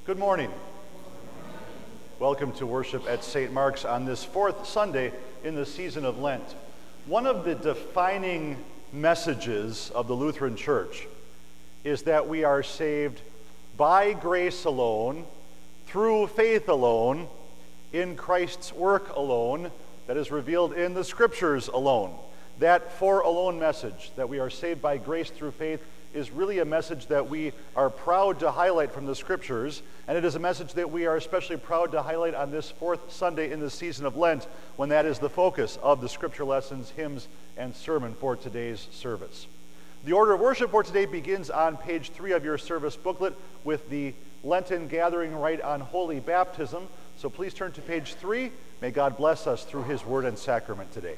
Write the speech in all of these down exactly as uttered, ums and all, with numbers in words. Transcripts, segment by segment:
Good morning. Welcome to worship at Saint Mark's on this fourth Sunday in the season of Lent. One of the defining messages of the Lutheran Church is that we are saved by grace alone, through faith alone, in Christ's work alone, that is revealed in the Scriptures alone. That for alone message, that we are saved by grace through faith, is really a message that we are proud to highlight from the Scriptures, and it is a message that we are especially proud to highlight on this fourth Sunday in the season of Lent, when that is the focus of the Scripture lessons, hymns, and sermon for today's service. The order of worship for today begins on page three of your service booklet with the Lenten gathering rite on holy baptism. So please turn to page three. May God bless us through his word and sacrament today.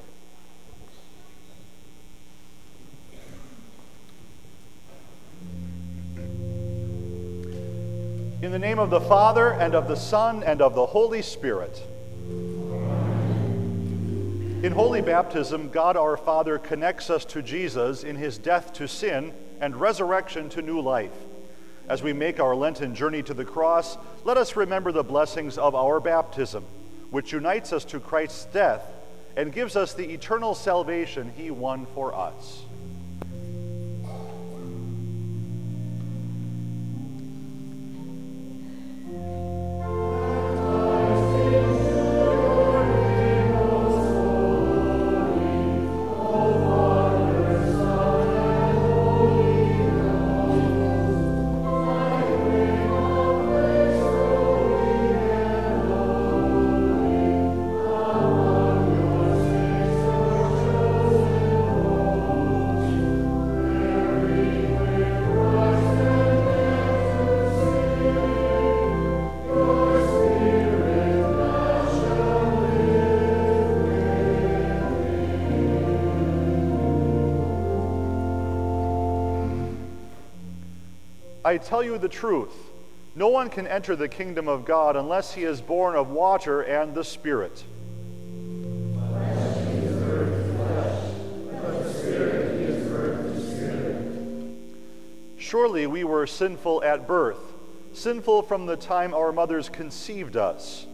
In the name of the Father, and of the Son, and of the Holy Spirit. In holy baptism, God our Father connects us to Jesus in his death to sin and resurrection to new life. As we make our Lenten journey to the cross, let us remember the blessings of our baptism, which unites us to Christ's death and gives us the eternal salvation he won for us. I tell you the truth, no one can enter the kingdom of God unless he is born of water and the Spirit. Surely we were sinful at birth, sinful from the time our mothers conceived us.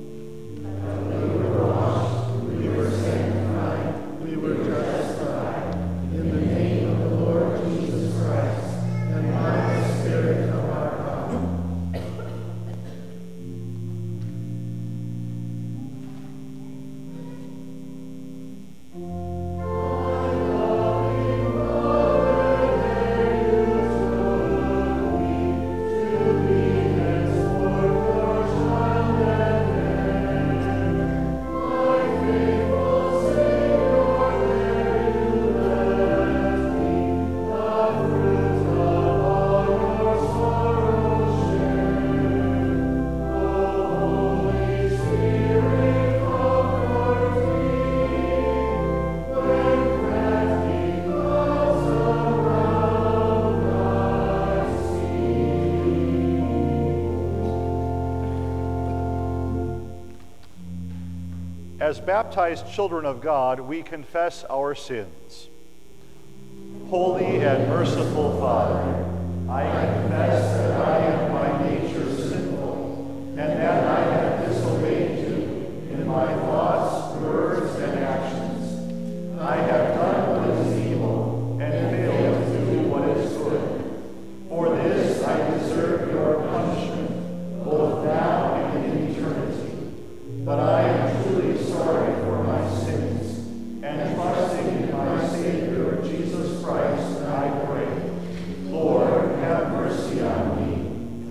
As baptized children of God, we confess our sins. Holy and merciful Father, I confess that I am by nature sinful, and that I have disobeyed you in my thoughts, words, and actions. I have done what is evil and failed to do what is good. For this I deserve your punishment, both now and in eternity. But I am truly sorry for my sins, and trusting in my Savior, Jesus Christ, I pray. Lord, have mercy on me.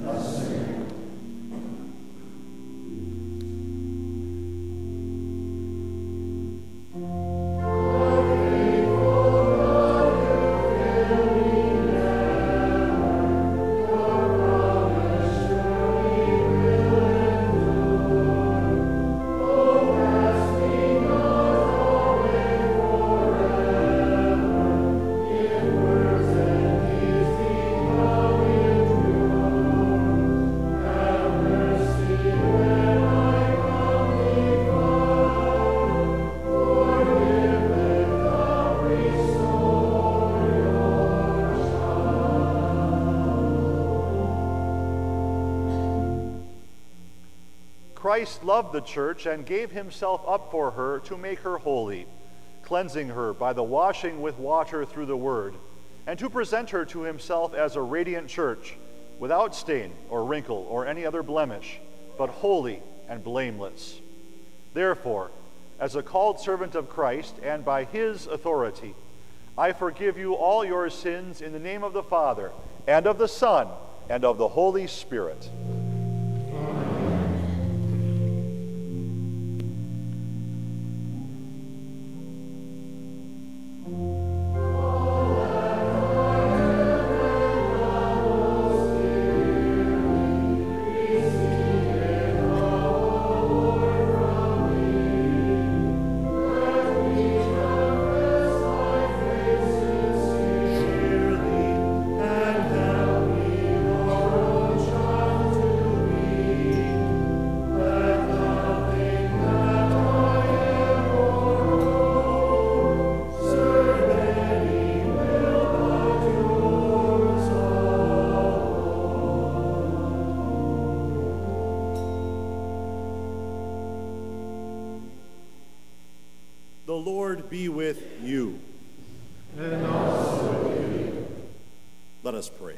Christ loved the church and gave himself up for her to make her holy, cleansing her by the washing with water through the word, and to present her to himself as a radiant church, without stain or wrinkle or any other blemish, but holy and blameless. Therefore, as a called servant of Christ and by his authority, I forgive you all your sins in the name of the Father, and of the Son, and of the Holy Spirit. The Lord be with you. And also with you. Let us pray.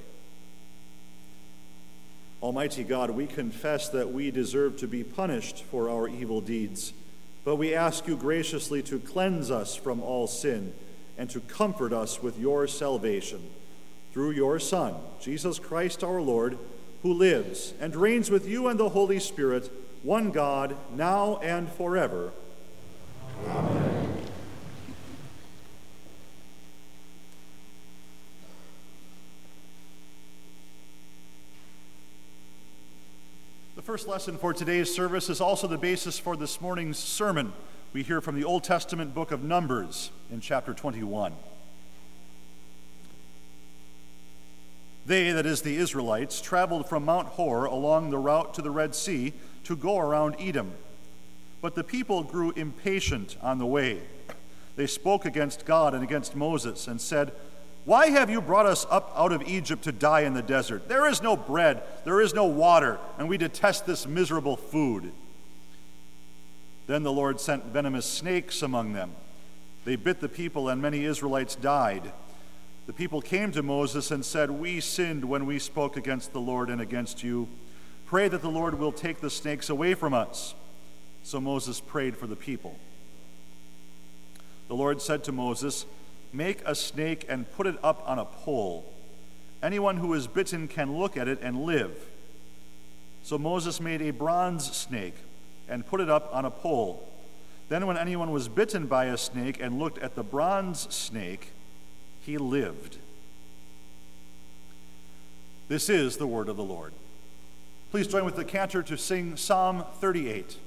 Almighty God, we confess that we deserve to be punished for our evil deeds, but we ask you graciously to cleanse us from all sin and to comfort us with your salvation. Through your Son, Jesus Christ our Lord, who lives and reigns with you and the Holy Spirit, one God, now and forever. Amen. The first lesson for today's service is also the basis for this morning's sermon. We hear from the Old Testament book of Numbers in chapter twenty-one. They, that is the Israelites, traveled from Mount Hor along the route to the Red Sea to go around Edom. But the people grew impatient on the way. They spoke against God and against Moses and said, "Why have you brought us up out of Egypt to die in the desert? There is no bread, there is no water, and we detest this miserable food." Then the Lord sent venomous snakes among them. They bit the people, and many Israelites died. The people came to Moses and said, "We sinned when we spoke against the Lord and against you. Pray that the Lord will take the snakes away from us." So Moses prayed for the people. The Lord said to Moses, "Make a snake and put it up on a pole. Anyone who is bitten can look at it and live." So Moses made a bronze snake and put it up on a pole. Then when anyone was bitten by a snake and looked at the bronze snake, he lived. This is the word of the Lord. Please join with the cantor to sing Psalm thirty-eight.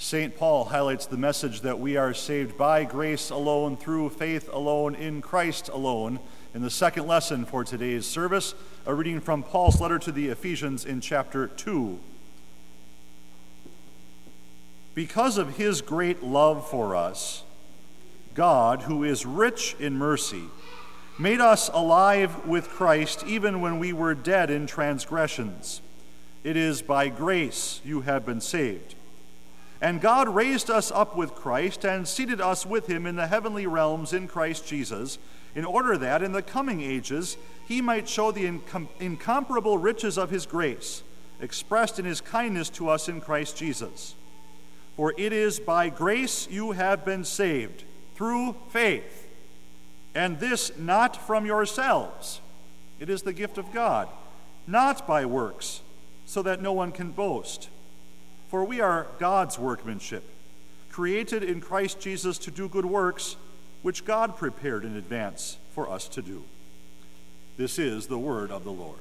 Saint Paul highlights the message that we are saved by grace alone, through faith alone, in Christ alone. In the second lesson for today's service, a reading from Paul's letter to the Ephesians in chapter two. Because of his great love for us, God, who is rich in mercy, made us alive with Christ even when we were dead in transgressions. It is by grace you have been saved. And God raised us up with Christ and seated us with him in the heavenly realms in Christ Jesus, in order that in the coming ages he might show the incom- incomparable riches of his grace, expressed in his kindness to us in Christ Jesus. For it is by grace you have been saved, through faith, and this not from yourselves. It is the gift of God, not by works, so that no one can boast. For we are God's workmanship, created in Christ Jesus to do good works, which God prepared in advance for us to do. This is the word of the Lord.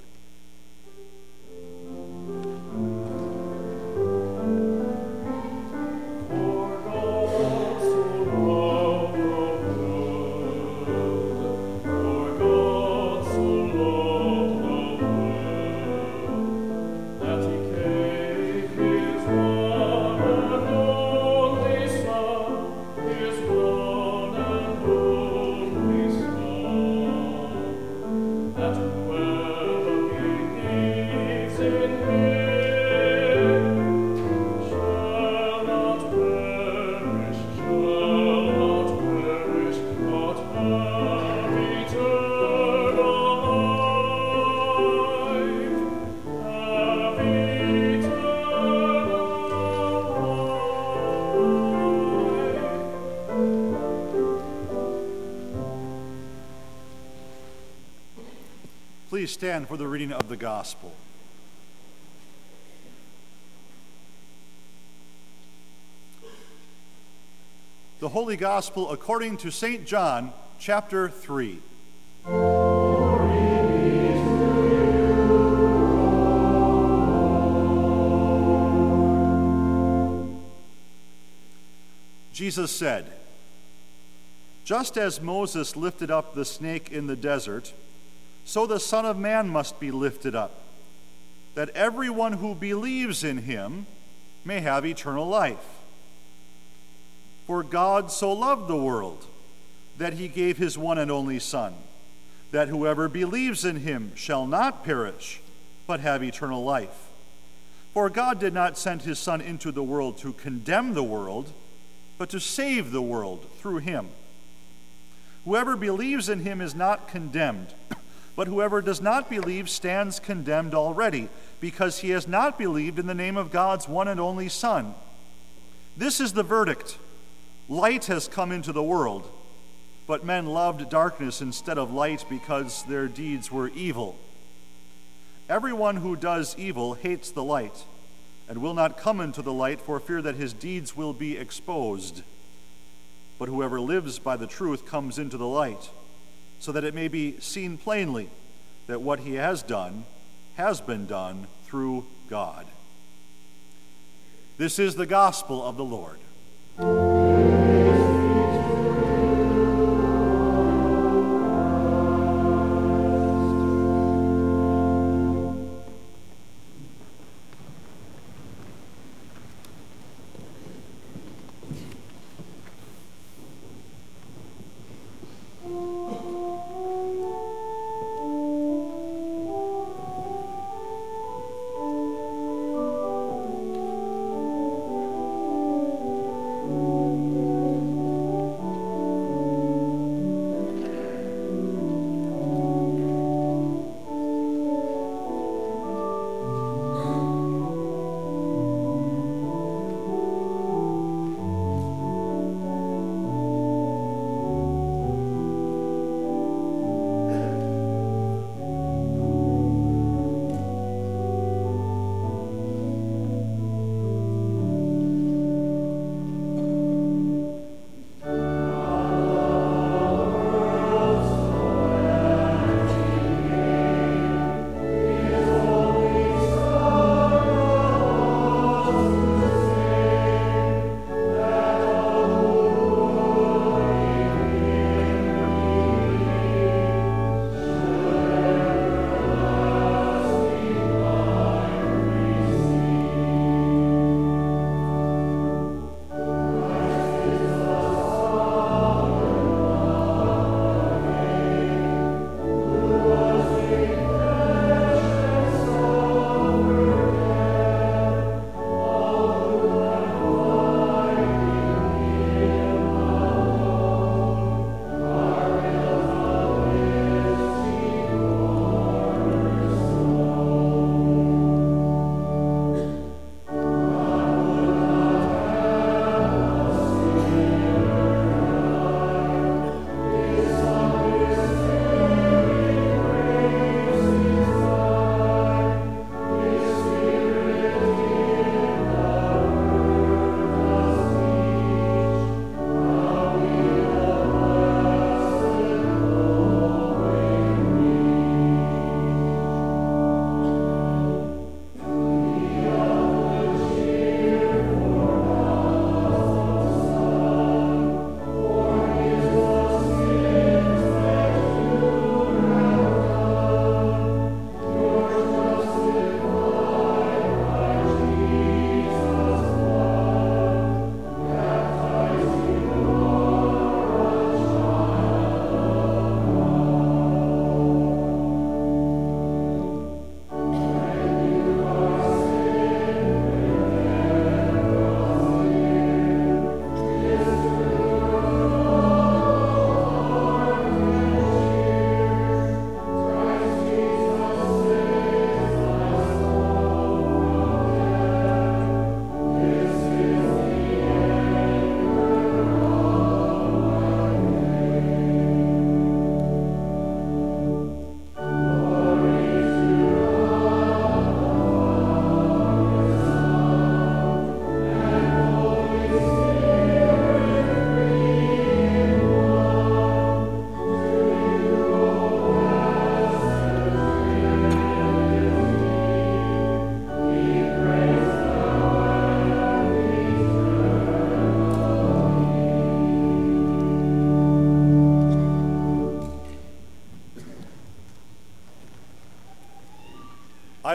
Please stand for the reading of the gospel. The Holy Gospel according to Saint John, chapter three. Jesus said, "Just as Moses lifted up the snake in the desert, so the Son of Man must be lifted up, that everyone who believes in him may have eternal life. For God so loved the world that he gave his one and only Son, that whoever believes in him shall not perish, but have eternal life. For God did not send his Son into the world to condemn the world, but to save the world through him. Whoever believes in him is not condemned, but whoever does not believe stands condemned already, because he has not believed in the name of God's one and only Son. This is the verdict. Light has come into the world, but men loved darkness instead of light because their deeds were evil. Everyone who does evil hates the light, and will not come into the light for fear that his deeds will be exposed. But whoever lives by the truth comes into the light, so that it may be seen plainly that what he has done has been done through God." This is the gospel of the Lord. Thank you.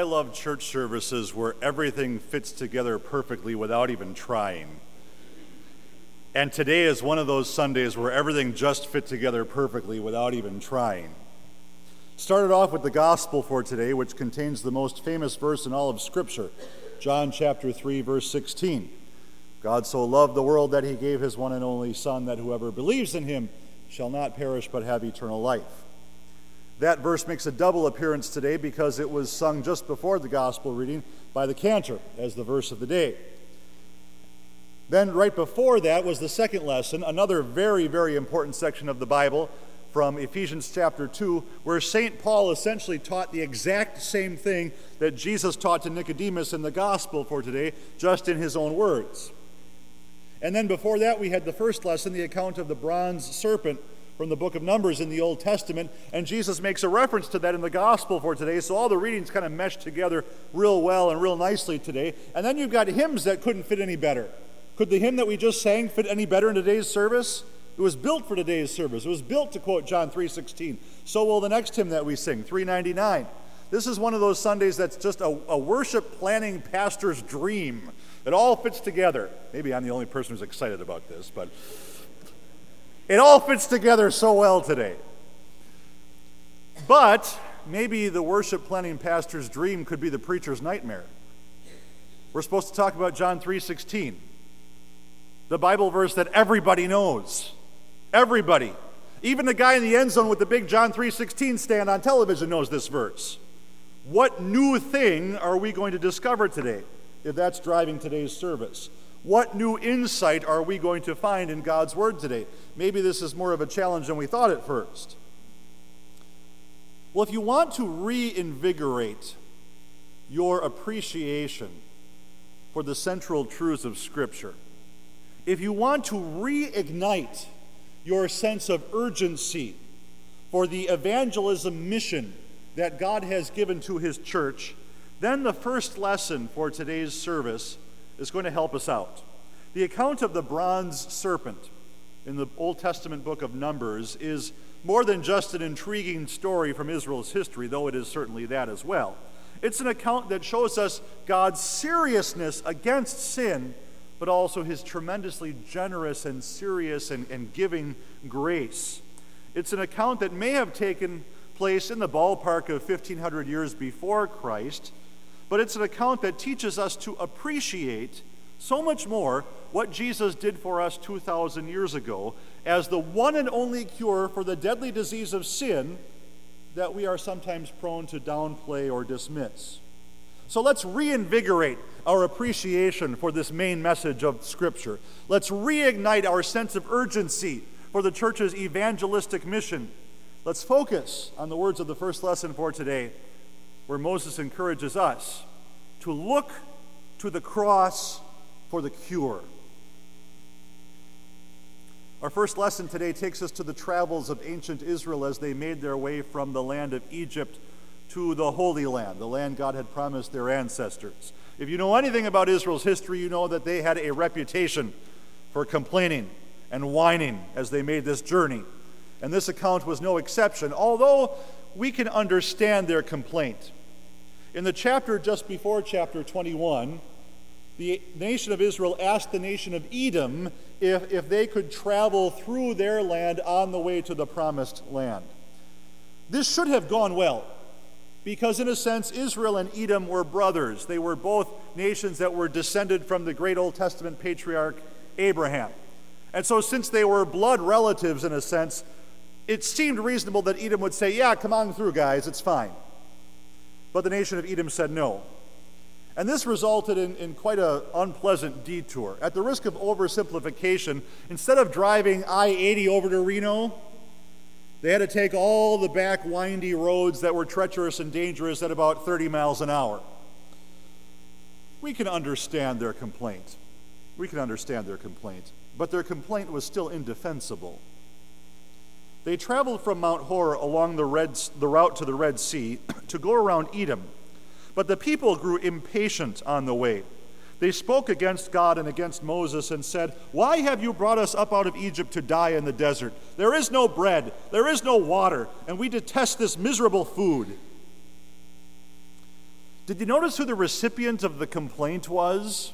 love church services where everything fits together perfectly without even trying. And today is one of those Sundays where everything just fit together perfectly without even trying. Started off with the gospel for today, which contains the most famous verse in all of Scripture, John chapter three, verse sixteen. God so loved the world that he gave his one and only Son, that whoever believes in him shall not perish but have eternal life. That verse makes a double appearance today because it was sung just before the gospel reading by the cantor as the verse of the day. Then right before that was the second lesson, another very, very important section of the Bible from Ephesians chapter two, where Saint Paul essentially taught the exact same thing that Jesus taught to Nicodemus in the gospel for today, just in his own words. And then before that we had the first lesson, the account of the bronze serpent from the book of Numbers in the Old Testament, and Jesus makes a reference to that in the gospel for today, so all the readings kind of mesh together real well and real nicely today. And then you've got hymns that couldn't fit any better. Could the hymn that we just sang fit any better in today's service? It was built for today's service. It was built to quote John three sixteen. So will the next hymn that we sing, three ninety-nine. This is one of those Sundays that's just a, a worship planning pastor's dream. It all fits together. Maybe I'm the only person who's excited about this, but it all fits together so well today. But maybe the worship planning pastor's dream could be the preacher's nightmare. We're supposed to talk about John three sixteen, the Bible verse that everybody knows. Everybody. Even the guy in the end zone with the big John three sixteen stand on television knows this verse. What new thing are we going to discover today, if that's driving today's service? What new insight are we going to find in God's Word today? Maybe this is more of a challenge than we thought at first. Well, if you want to reinvigorate your appreciation for the central truths of Scripture, if you want to reignite your sense of urgency for the evangelism mission that God has given to His church, then the first lesson for today's service is going to help us out. The account of the bronze serpent in the Old Testament book of Numbers is more than just an intriguing story from Israel's history, though it is certainly that as well. It's an account that shows us God's seriousness against sin, but also his tremendously generous and serious and, and giving grace. It's an account that may have taken place in the ballpark of fifteen hundred years before Christ, but it's an account that teaches us to appreciate so much more what Jesus did for us two thousand years ago as the one and only cure for the deadly disease of sin that we are sometimes prone to downplay or dismiss. So let's reinvigorate our appreciation for this main message of Scripture. Let's reignite our sense of urgency for the church's evangelistic mission. Let's focus on the words of the first lesson for today, where Moses encourages us to look to the cross for the cure. Our first lesson today takes us to the travels of ancient Israel as they made their way from the land of Egypt to the Holy Land, the land God had promised their ancestors. If you know anything about Israel's history, you know that they had a reputation for complaining and whining as they made this journey. And this account was no exception, although we can understand their complaint. In the chapter just before chapter twenty-one, the nation of Israel asked the nation of Edom if, if they could travel through their land on the way to the promised land. This should have gone well, because in a sense, Israel and Edom were brothers. They were both nations that were descended from the great Old Testament patriarch Abraham. And so since they were blood relatives in a sense, it seemed reasonable that Edom would say, yeah, come on through, guys, it's fine. But the nation of Edom said no. And this resulted in, in quite an unpleasant detour. At the risk of oversimplification, instead of driving I eighty over to Reno, they had to take all the back windy roads that were treacherous and dangerous at about thirty miles an hour. We can understand their complaint. We can understand their complaint. But their complaint was still indefensible. They traveled from Mount Hor along the, Red, the route to the Red Sea to go around Edom. But the people grew impatient on the way. They spoke against God and against Moses and said, "Why have you brought us up out of Egypt to die in the desert? There is no bread, there is no water, and we detest this miserable food." Did you notice who the recipient of the complaint was?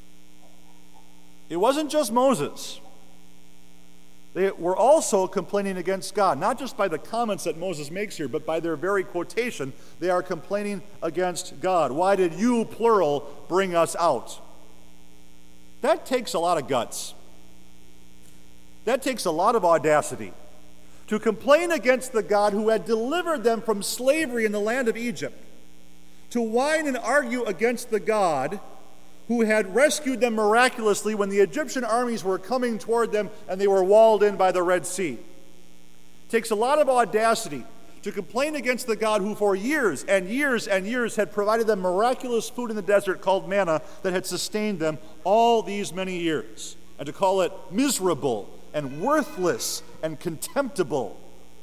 It wasn't just Moses. They were also complaining against God, not just by the comments that Moses makes here, but by their very quotation. They are complaining against God. Why did you, plural, bring us out? That takes a lot of guts. That takes a lot of audacity. To complain against the God who had delivered them from slavery in the land of Egypt. To whine and argue against the God who had rescued them miraculously when the Egyptian armies were coming toward them and they were walled in by the Red Sea. It takes a lot of audacity to complain against the God who for years and years and years had provided them miraculous food in the desert called manna that had sustained them all these many years, and to call it miserable and worthless and contemptible.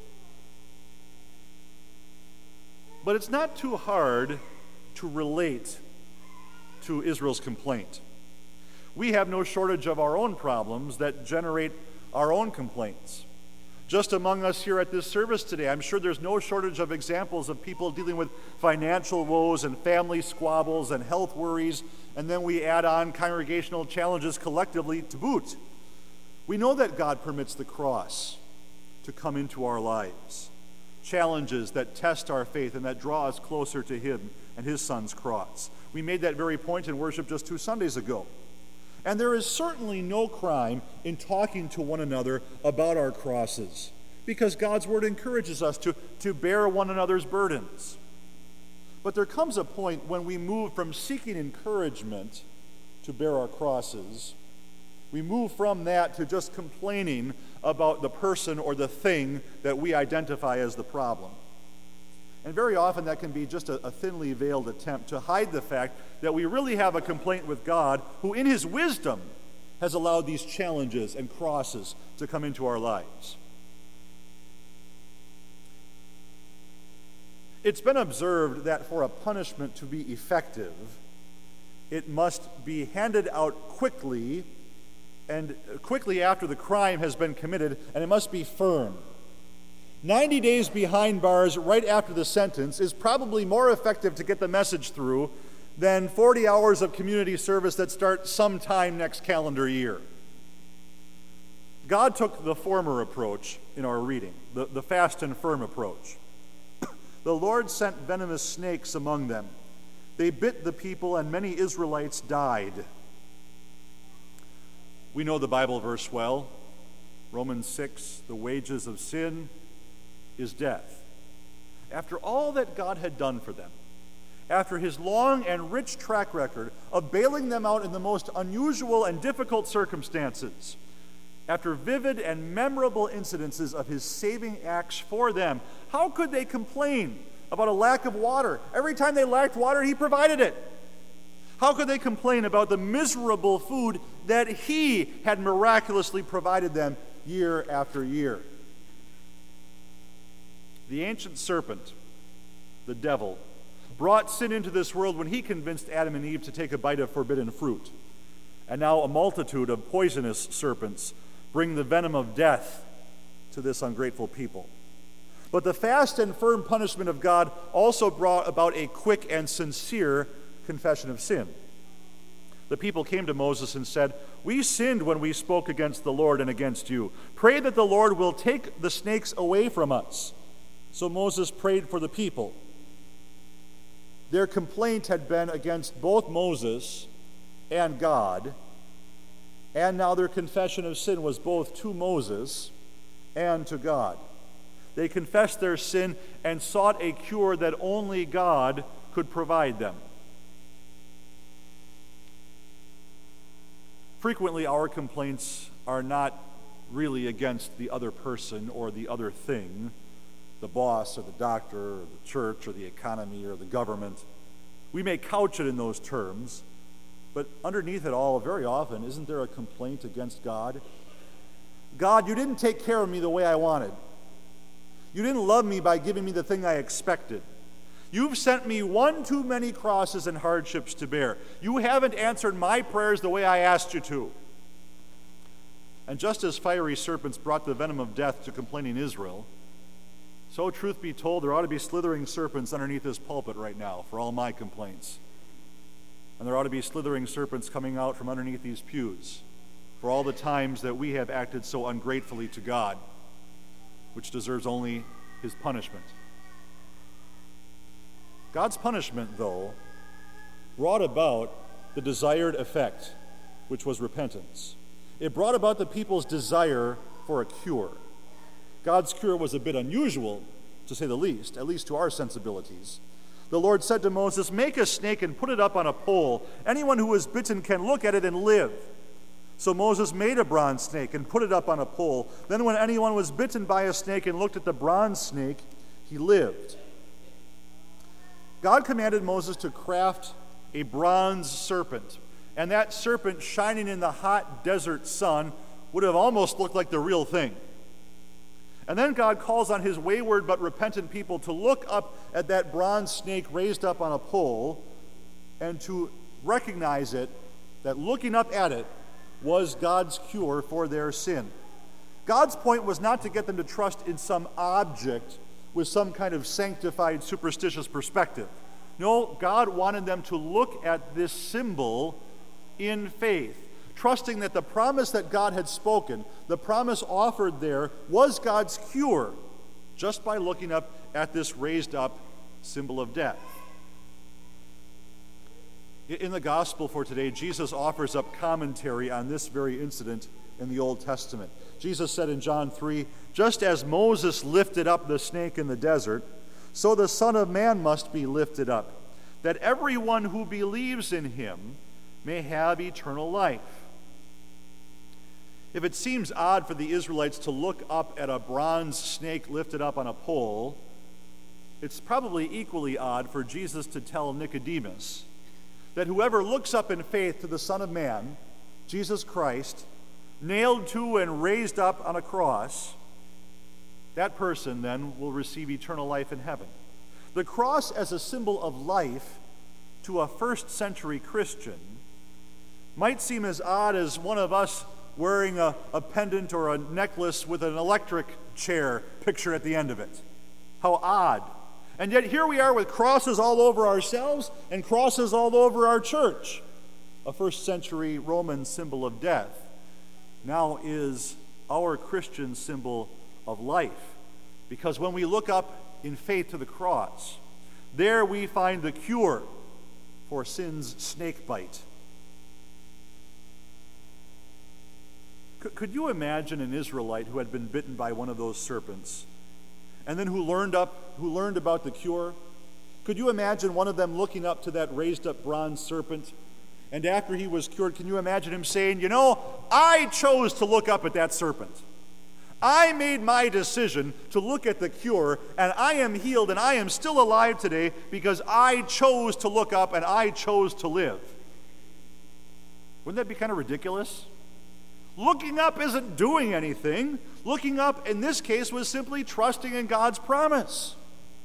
But it's not too hard to relate to Israel's complaint. We have no shortage of our own problems that generate our own complaints. Just among us here at this service today, I'm sure there's no shortage of examples of people dealing with financial woes and family squabbles and health worries, and then we add on congregational challenges collectively to boot. We know that God permits the cross to come into our lives, challenges that test our faith and that draw us closer to Him and His Son's cross. We made that very point in worship just two Sundays ago. And there is certainly no crime in talking to one another about our crosses, because God's Word encourages us to, to bear one another's burdens. But there comes a point when we move from seeking encouragement to bear our crosses. We move from that to just complaining about the person or the thing that we identify as the problem. And very often that can be just a, a thinly veiled attempt to hide the fact that we really have a complaint with God, who in His wisdom has allowed these challenges and crosses to come into our lives. It's been observed that for a punishment to be effective, it must be handed out quickly and quickly after the crime has been committed, and it must be firm. ninety days behind bars right after the sentence is probably more effective to get the message through than forty hours of community service that start sometime next calendar year. God took the former approach in our reading, the, the fast and firm approach. The Lord sent venomous snakes among them. They bit the people, and many Israelites died. We know the Bible verse well. Romans six, the wages of sin is death. After all that God had done for them, after His long and rich track record of bailing them out in the most unusual and difficult circumstances, after vivid and memorable incidences of His saving acts for them, how could they complain about a lack of water? Every time they lacked water, He provided it. How could they complain about the miserable food that He had miraculously provided them year after year? The ancient serpent, the devil, brought sin into this world when he convinced Adam and Eve to take a bite of forbidden fruit. And now a multitude of poisonous serpents bring the venom of death to this ungrateful people. But the fast and firm punishment of God also brought about a quick and sincere confession of sin. The people came to Moses and said, "We sinned when we spoke against the Lord and against you. Pray that the Lord will take the snakes away from us." So Moses prayed for the people. Their complaint had been against both Moses and God, and now their confession of sin was both to Moses and to God. They confessed their sin and sought a cure that only God could provide them. Frequently, our complaints are not really against the other person or the other thing, the boss or the doctor or the church or the economy or the government. We may couch it in those terms, but underneath it all, very often, isn't there a complaint against God? God, you didn't take care of me the way I wanted. You didn't love me by giving me the thing I expected. You've sent me one too many crosses and hardships to bear. You haven't answered my prayers the way I asked you to. And just as fiery serpents brought the venom of death to complaining Israel, So, truth be told, there ought to be slithering serpents underneath this pulpit right now for all my complaints. And there ought to be slithering serpents coming out from underneath these pews for all the times that we have acted so ungratefully to God, which deserves only his punishment. God's punishment, though, brought about the desired effect, which was repentance. It brought about the people's desire for a cure. God's cure was a bit unusual, to say the least, at least to our sensibilities. The Lord said to Moses, "Make a snake and put it up on a pole. Anyone who is bitten can look at it and live." So Moses made a bronze snake and put it up on a pole. Then when anyone was bitten by a snake and looked at the bronze snake, he lived. God commanded Moses to craft a bronze serpent, and that serpent shining in the hot desert sun would have almost looked like the real thing. And then God calls on his wayward but repentant people to look up at that bronze snake raised up on a pole and to recognize it, that looking up at it was God's cure for their sin. God's point was not to get them to trust in some object with some kind of sanctified, superstitious perspective. No, God wanted them to look at this symbol in faith, trusting that the promise that God had spoken, the promise offered there, was God's cure, just by looking up at this raised up symbol of death. In the gospel for today, Jesus offers up commentary on this very incident in the Old Testament. Jesus said in John three, "Just as Moses lifted up the snake in the desert, so the Son of Man must be lifted up, that everyone who believes in him may have eternal life." If it seems odd for the Israelites to look up at a bronze snake lifted up on a pole, it's probably equally odd for Jesus to tell Nicodemus that whoever looks up in faith to the Son of Man, Jesus Christ, nailed to and raised up on a cross, that person then will receive eternal life in heaven. The cross as a symbol of life to a first century Christian might seem as odd as one of us wearing a, a pendant or a necklace with an electric chair picture at the end of it. How odd. And yet here we are with crosses all over ourselves and crosses all over our church. A first century Roman symbol of death now is our Christian symbol of life. Because when we look up in faith to the cross, there we find the cure for sin's snake bite. Could you imagine an Israelite who had been bitten by one of those serpents and then who learned up, who learned about the cure? Could you imagine one of them looking up to that raised up bronze serpent, and after he was cured, can you imagine him saying, "You know, I chose to look up at that serpent. I made my decision to look at the cure, and I am healed, and I am still alive today because I chose to look up and I chose to live"? Wouldn't that be kind of ridiculous? Looking up isn't doing anything. Looking up, in this case, was simply trusting in God's promise.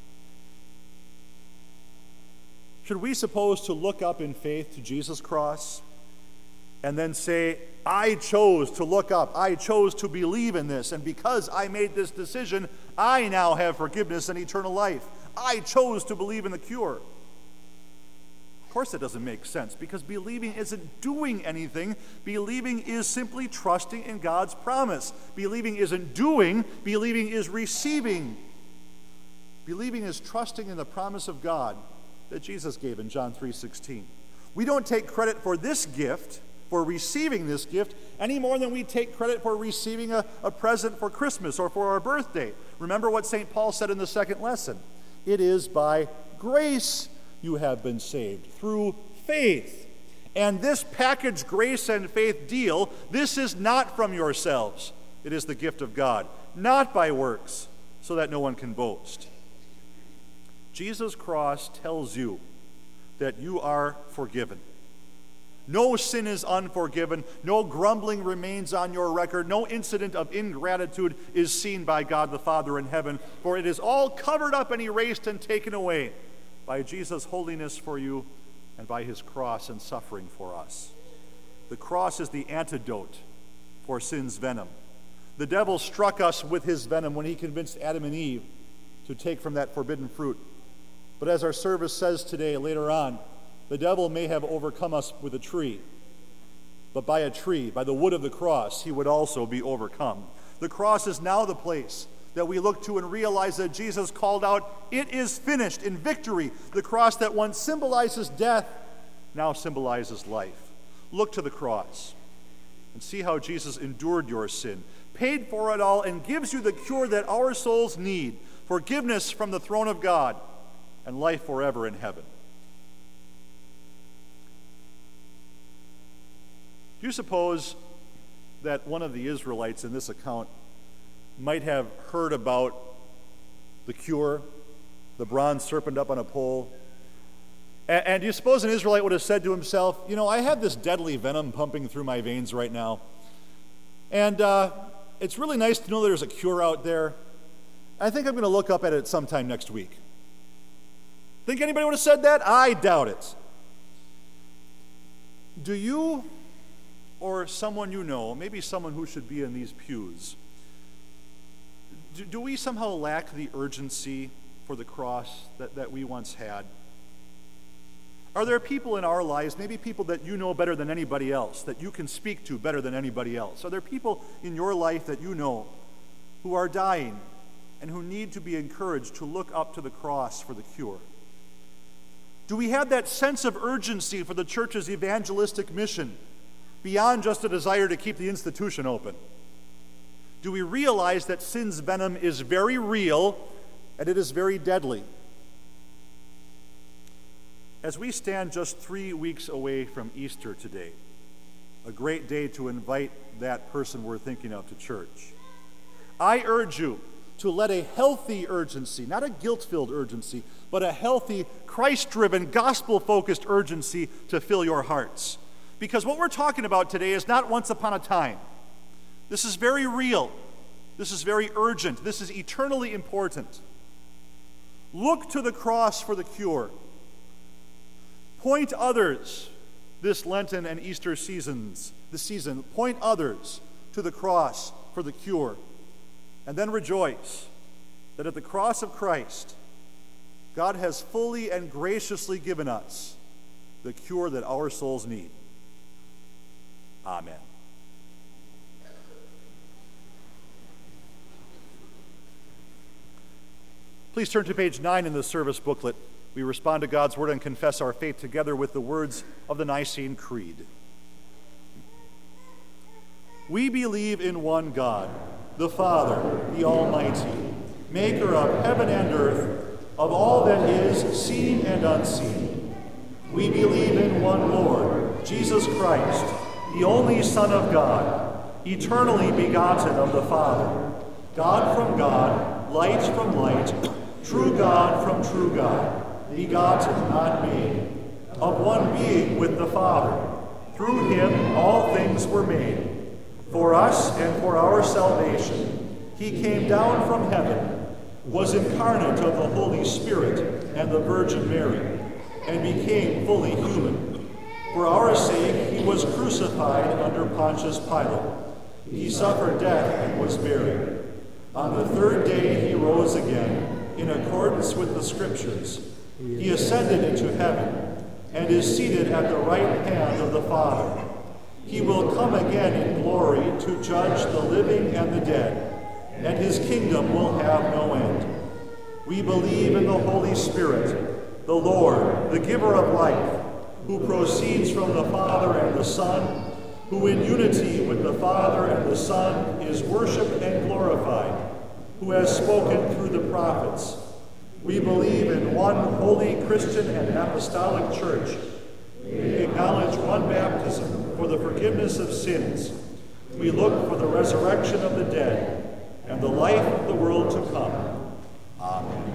Should we suppose to look up in faith to Jesus' cross and then say, "I chose to look up, I chose to believe in this, and because I made this decision, I now have forgiveness and eternal life. I chose to believe in the cure"? Of course that doesn't make sense, because believing isn't doing anything. Believing is simply trusting in God's promise. Believing isn't doing, believing is receiving. Believing is trusting in the promise of God that Jesus gave in John three sixteen. We don't take credit for this gift, for receiving this gift, any more than we take credit for receiving a, a present for Christmas or for our birthday. Remember what Saint Paul said in the second lesson. It is by grace you have been saved, through faith. And this package grace and faith deal, this is not from yourselves. It is the gift of God, not by works, so that no one can boast. Jesus' cross tells you that you are forgiven. No sin is unforgiven. No grumbling remains on your record. No incident of ingratitude is seen by God the Father in heaven, for it is all covered up and erased and taken away by Jesus' holiness for you and by his cross and suffering for us. The cross is the antidote for sin's venom. The devil struck us with his venom when he convinced Adam and Eve to take from that forbidden fruit. But as our service says today, later on, the devil may have overcome us with a tree, but by a tree, by the wood of the cross, he would also be overcome. The cross is now the place that we look to and realize that Jesus called out, "It is finished," in victory. The cross that once symbolizes death now symbolizes life. Look to the cross and see how Jesus endured your sin, paid for it all, and gives you the cure that our souls need: forgiveness from the throne of God and life forever in heaven. Do you suppose that one of the Israelites in this account might have heard about the cure, the bronze serpent up on a pole? And, and do you suppose an Israelite would have said to himself, you know, I have this deadly venom pumping through my veins right now, and uh, it's really nice to know there's a cure out there. I think I'm going to look up at it sometime next week. Think anybody would have said that? I doubt it. Do you, or someone you know, maybe someone who should be in these pews, do, do we somehow lack the urgency for the cross that, that we once had? Are there people in our lives, maybe people that you know better than anybody else, that you can speak to better than anybody else? Are there people in your life that you know who are dying and who need to be encouraged to look up to the cross for the cure? Do we have that sense of urgency for the church's evangelistic mission beyond just a desire to keep the institution open? Do we realize that sin's venom is very real and it is very deadly? As we stand just three weeks away from Easter today, a great day to invite that person we're thinking of to church, I urge you to let a healthy urgency, not a guilt-filled urgency, but a healthy, Christ-driven, gospel-focused urgency to fill your hearts. Because what we're talking about today is not once upon a time. This is very real. This is very urgent. This is eternally important. Look to the cross for the cure. Point others this Lenten and Easter seasons, the season, point others to the cross for the cure. And then rejoice that at the cross of Christ, God has fully and graciously given us the cure that our souls need. Amen. Please turn to page nine in the service booklet. We respond to God's word and confess our faith together with the words of the Nicene Creed. We believe in one God, the Father, the Almighty, maker of heaven and earth, of all that is seen and unseen. We believe in one Lord, Jesus Christ, the only Son of God, eternally begotten of the Father, God from God, light from light, true God from true God, begotten, not made, of one being with the Father. Through him all things were made. For us and for our salvation, he came down from heaven, was incarnate of the Holy Spirit and the Virgin Mary, and became fully human. For our sake he was crucified under Pontius Pilate. He suffered death and was buried. On the third day he rose again, in accordance with the Scriptures. He ascended into heaven, and is seated at the right hand of the Father. He will come again in glory to judge the living and the dead, and his kingdom will have no end. We believe in the Holy Spirit, the Lord, the giver of life, who proceeds from the Father and the Son, who in unity with the Father and the Son is worshiped and glorified, who has spoken through the prophets. We believe in one holy Christian and apostolic church. We acknowledge one baptism for the forgiveness of sins. We look for the resurrection of the dead and the life of the world to come. Amen.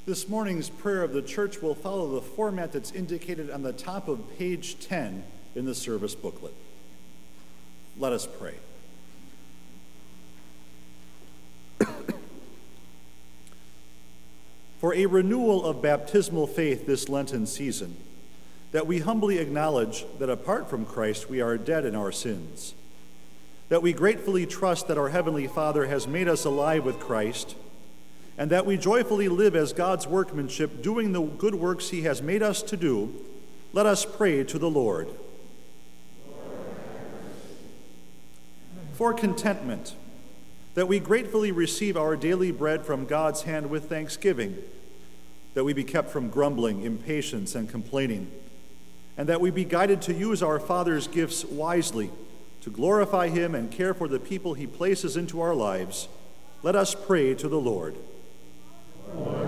This morning's prayer of the church will follow the format that's indicated on the top of page ten in the service booklet. Let us pray. For a renewal of baptismal faith this Lenten season, that we humbly acknowledge that apart from Christ we are dead in our sins, that we gratefully trust that our Heavenly Father has made us alive with Christ, and that we joyfully live as God's workmanship, doing the good works he has made us to do, let us pray to the Lord. For contentment, that we gratefully receive our daily bread from God's hand with thanksgiving, that we be kept from grumbling, impatience, and complaining, and that we be guided to use our Father's gifts wisely, to glorify him and care for the people he places into our lives. Let us pray to the Lord. Lord,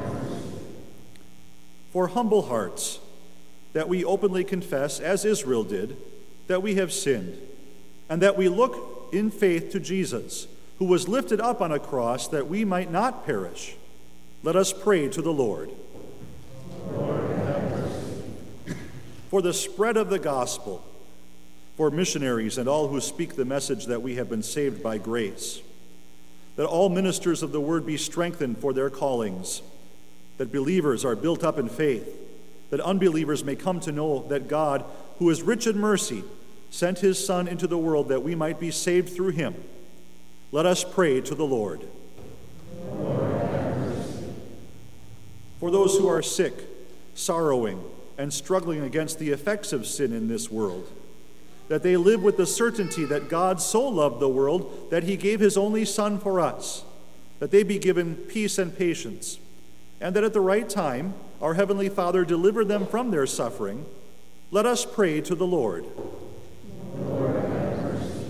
for humble hearts, that we openly confess, as Israel did, that we have sinned, and that we look in faith to Jesus, who was lifted up on a cross that we might not perish. Let us pray to the Lord. Lord, have mercy. For the spread of the gospel, for missionaries and all who speak the message that we have been saved by grace, that all ministers of the word be strengthened for their callings, that believers are built up in faith, that unbelievers may come to know that God, who is rich in mercy, sent his Son into the world that we might be saved through him. Let us pray to the Lord. Lord, have mercy. For those who are sick, sorrowing, and struggling against the effects of sin in this world, that they live with the certainty that God so loved the world that he gave his only Son for us, that they be given peace and patience, and that at the right time our Heavenly Father deliver them from their suffering. Let us pray to the Lord. Lord, have mercy.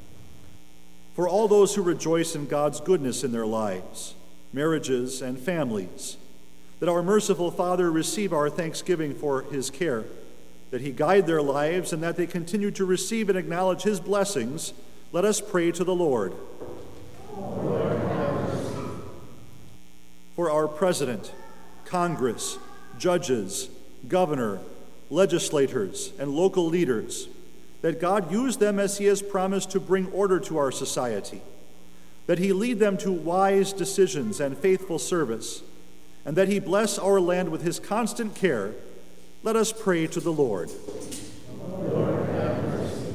For all those who rejoice in God's goodness in their lives, marriages, and families, that our merciful Father receive our thanksgiving for his care, that he guide their lives, and that they continue to receive and acknowledge his blessings, let us pray to the Lord. Lord, have mercy. For our President, Congress, judges, governor, legislators, and local leaders, that God use them as he has promised to bring order to our society, that he lead them to wise decisions and faithful service, and that he bless our land with his constant care. Let us pray to the Lord. Lord, have mercy.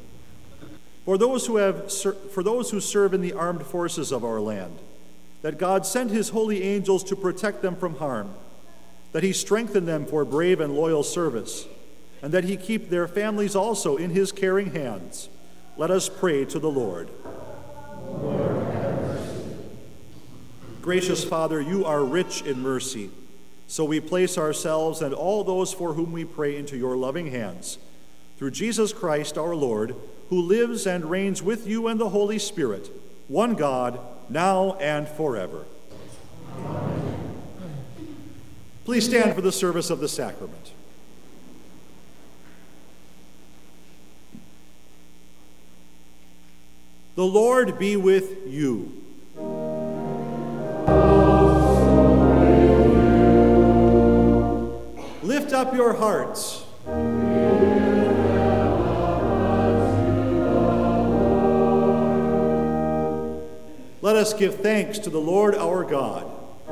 For those who have for those who serve in the armed forces of our land, that God send his holy angels to protect them from harm, that he strengthen them for brave and loyal service, and that he keep their families also in his caring hands. Let us pray to the Lord. Lord, have mercy. Gracious Father, you are rich in mercy. So we place ourselves and all those for whom we pray into your loving hands. Through Jesus Christ our Lord, who lives and reigns with you and the Holy Spirit, one God, now and forever. Amen. Please stand for the service of the sacrament. The Lord be with you. Lift up your hearts. Let us give thanks to the Lord our God.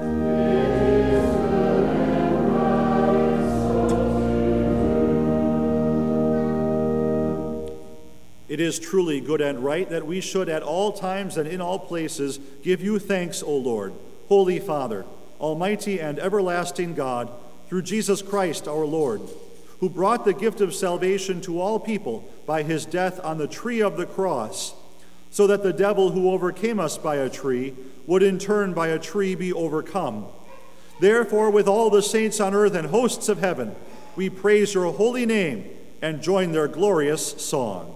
It is truly good and right that we should at all times and in all places give you thanks, O Lord, Holy Father, Almighty and everlasting God, through Jesus Christ our Lord, who brought the gift of salvation to all people by his death on the tree of the cross, so that the devil who overcame us by a tree would in turn by a tree be overcome. Therefore, with all the saints on earth and hosts of heaven, we praise your holy name and join their glorious song.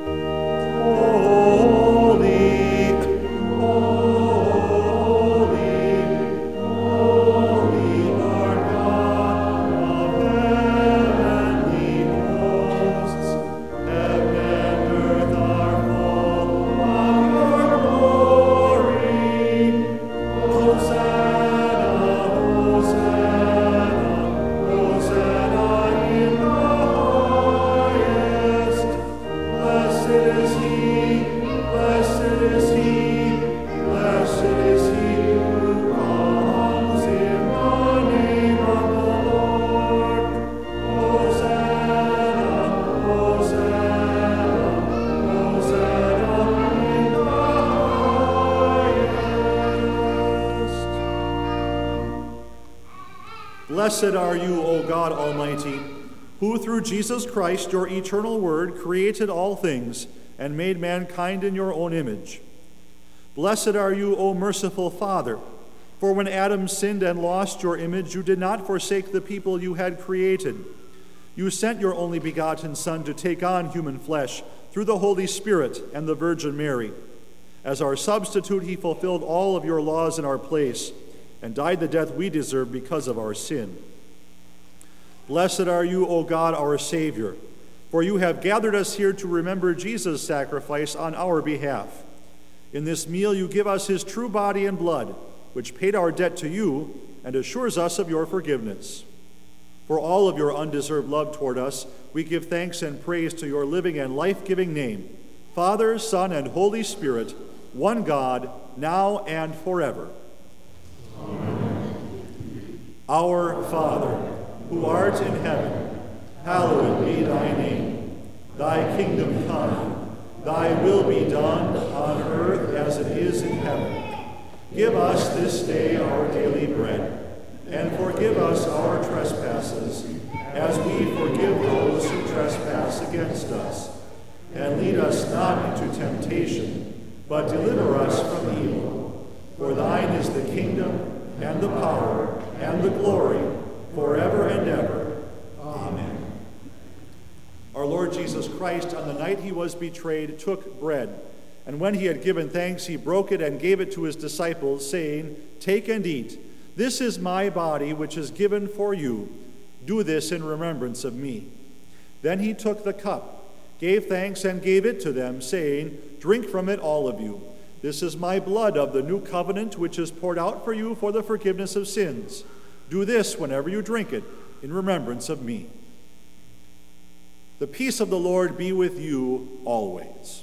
Holy, holy, holy Lord God of heavenly hosts, heaven and earth are full of your glory. Hosanna, Blessed are you, O God Almighty, who through Jesus Christ, your eternal word, created all things and made mankind in your own image. Blessed are you, O merciful Father, for when Adam sinned and lost your image, you did not forsake the people you had created. You sent your only begotten Son to take on human flesh through the Holy Spirit and the Virgin Mary. As our substitute, he fulfilled all of your laws in our place and died the death we deserve because of our sin. Blessed are you, O God, our Savior, for you have gathered us here to remember Jesus' sacrifice on our behalf. In this meal you give us his true body and blood, which paid our debt to you and assures us of your forgiveness. For all of your undeserved love toward us, we give thanks and praise to your living and life-giving name, Father, Son, and Holy Spirit, one God, now and forever. Amen. Our Father, who art in heaven, hallowed be thy name. Thy kingdom come, thy will be done on earth as it is in heaven. Give us this day our daily bread, and forgive us our trespasses, as we forgive those who trespass against us. And lead us not into temptation, but deliver us from evil. For thine is the kingdom, and the power, and the glory, forever and ever. Amen. Our Lord Jesus Christ, on the night he was betrayed, took bread. And when he had given thanks, he broke it and gave it to his disciples, saying, "Take and eat. This is my body, which is given for you. Do this in remembrance of me." Then he took the cup, gave thanks, and gave it to them, saying, "Drink from it, all of you. This is my blood of the new covenant, which is poured out for you for the forgiveness of sins. Do this whenever you drink it, in remembrance of me." The peace of the Lord be with you always.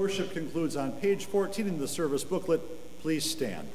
Worship concludes on page fourteen in the service booklet. Please stand.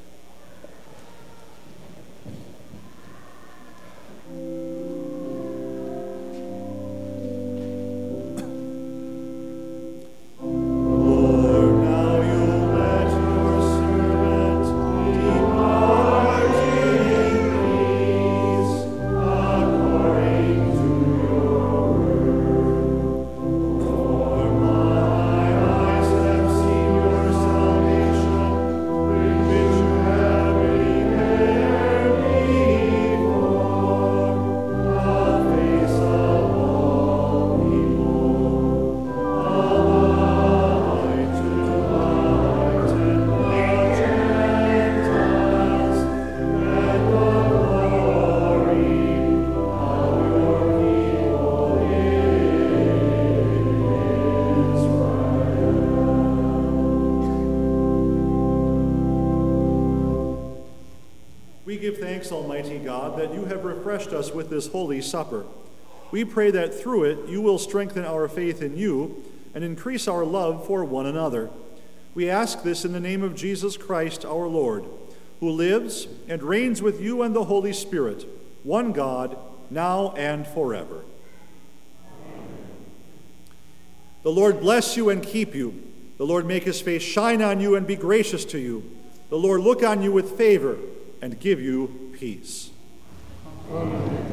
Thanks, Almighty God, that you have refreshed us with this holy supper. We pray that through it you will strengthen our faith in you and increase our love for one another. We ask this in the name of Jesus Christ our Lord, who lives and reigns with you and the Holy Spirit, one God, now and forever. Amen. The Lord bless you and keep you. The Lord make his face shine on you and be gracious to you. The Lord look on you with favor and give you peace. Amen.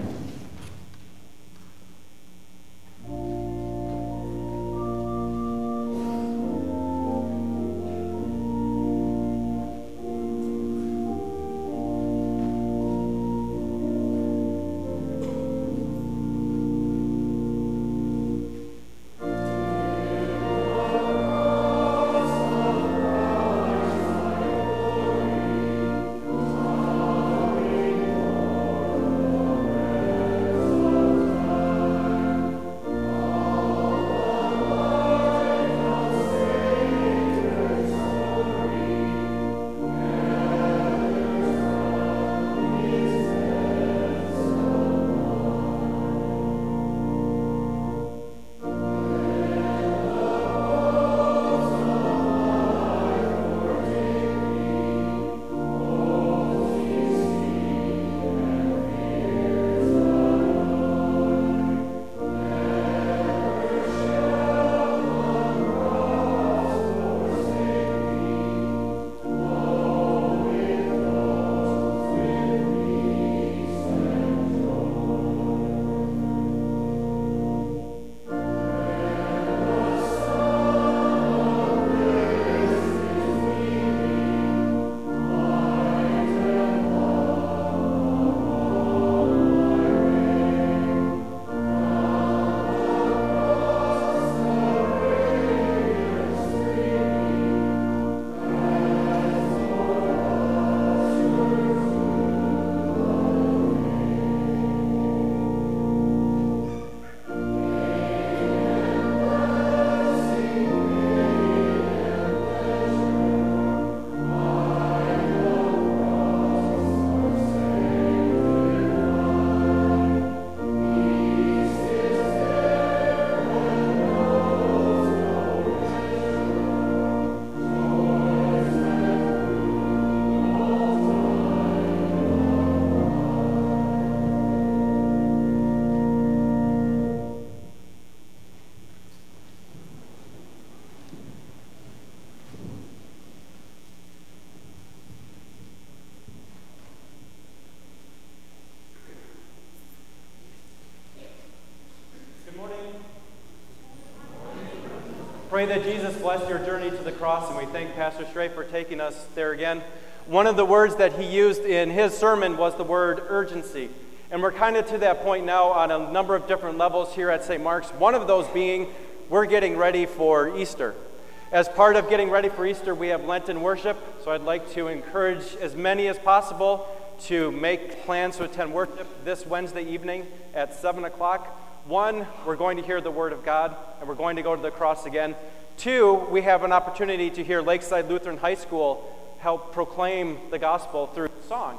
Pray that Jesus bless your journey to the cross, and we thank Pastor Stray for taking us there again. One of the words that he used in his sermon was the word urgency. And we're kind of to that point now on a number of different levels here at Saint Mark's. One of those being we're getting ready for Easter. As part of getting ready for Easter, we have Lenten worship, so I'd like to encourage as many as possible to make plans to attend worship this Wednesday evening at seven o'clock. One, we're going to hear the Word of God, and we're going to go to the cross again. Two, we have an opportunity to hear Lakeside Lutheran High School help proclaim the gospel through song.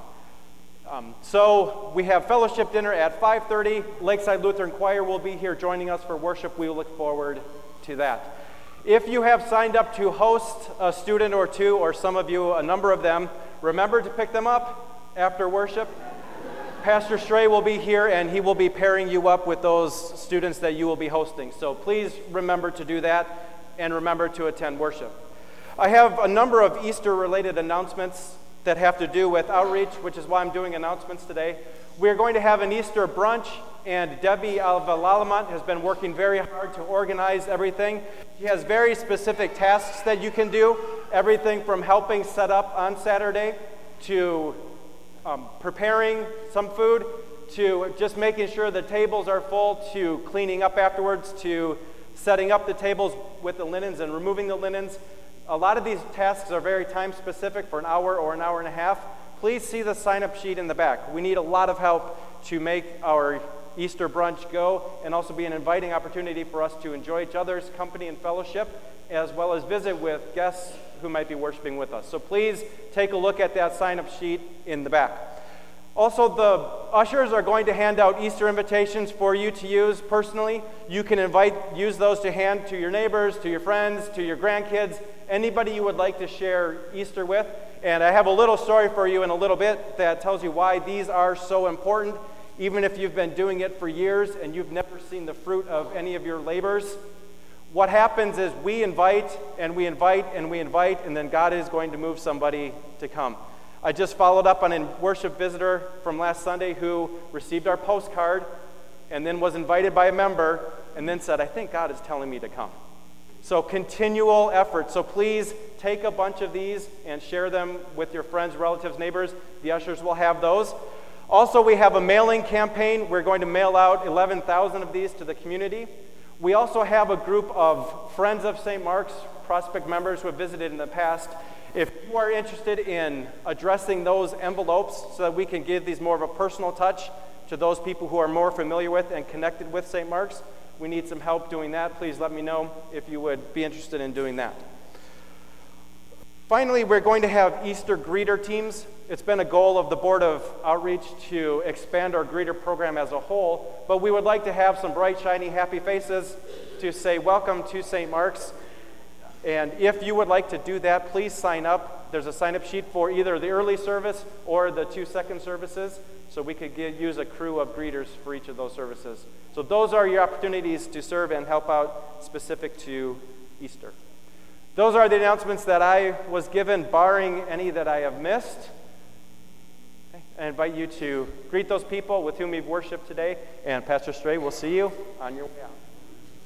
Um, so we have fellowship dinner at five thirty. Lakeside Lutheran Choir will be here joining us for worship. We look forward to that. If you have signed up to host a student or two, or some of you, a number of them, remember to pick them up after worship. Pastor Stray will be here, and he will be pairing you up with those students that you will be hosting. So please remember to do that, and remember to attend worship. I have a number of Easter-related announcements that have to do with outreach, which is why I'm doing announcements today. We're going to have an Easter brunch, and Debbie Alva-Lalamont has been working very hard to organize everything. She has very specific tasks that you can do, everything from helping set up on Saturday to um, preparing some food, to just making sure the tables are full, to cleaning up afterwards, to setting up the tables with the linens and removing the linens. A lot of these tasks are very time specific for an hour or an hour and a half. Please see the sign-up sheet in the back. We need a lot of help to make our Easter brunch go, and also be an inviting opportunity for us to enjoy each other's company and fellowship, as well as visit with guests who might be worshiping with us. So please take a look at that sign-up sheet in the back. Also, the ushers are going to hand out Easter invitations for you to use personally. You can invite, use those to hand to your neighbors, to your friends, to your grandkids, anybody you would like to share Easter with. And I have a little story for you in a little bit that tells you why these are so important. Even if you've been doing it for years and you've never seen the fruit of any of your labors, what happens is we invite and we invite and we invite, and then God is going to move somebody to come. I just followed up on a worship visitor from last Sunday who received our postcard and then was invited by a member and then said, I think God is telling me to come. So continual effort. So please take a bunch of these and share them with your friends, relatives, neighbors. The ushers will have those. Also, we have a mailing campaign. We're going to mail out eleven thousand of these to the community. We also have a group of Friends of Saint Mark's, Prospect members who have visited in the past. If you are interested in addressing those envelopes so that we can give these more of a personal touch to those people who are more familiar with and connected with Saint Mark's, we need some help doing that. Please let me know if you would be interested in doing that. Finally, we're going to have Easter greeter teams. It's been a goal of the Board of Outreach to expand our greeter program as a whole, but we would like to have some bright, shiny, happy faces to say welcome to Saint Mark's. And if you would like to do that, please sign up. There's a sign-up sheet for either the early service or the two second services, so we could get, use a crew of greeters for each of those services. So those are your opportunities to serve and help out specific to Easter. Those are the announcements that I was given, barring any that I have missed. Okay. I invite you to greet those people with whom we've worshiped today, and Pastor Stray will see you on your way out.